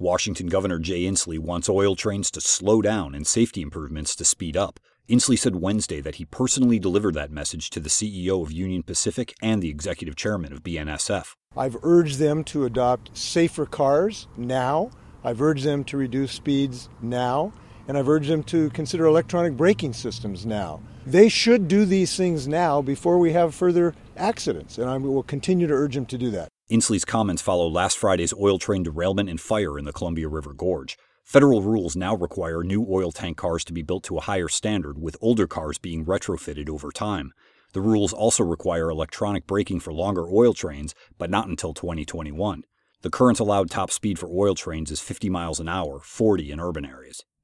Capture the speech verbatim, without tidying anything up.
Washington Governor Jay Inslee wants oil trains to slow down and safety improvements to speed up. Inslee said Wednesday that he personally delivered that message to the C E O of Union Pacific and the executive chairman of B N S F. I've urged them to adopt safer cars now. I've urged them to reduce speeds now. And I've urged them to consider electronic braking systems now. They should do these things now before we have further accidents, and I will continue to urge them to do that. Inslee's comments follow last Friday's oil train derailment and fire in the Columbia River Gorge. Federal rules now require new oil tank cars to be built to a higher standard, with older cars being retrofitted over time. The rules also require electronic braking for longer oil trains, but not until twenty twenty-one. The current allowed top speed for oil trains is fifty miles an hour, forty in urban areas.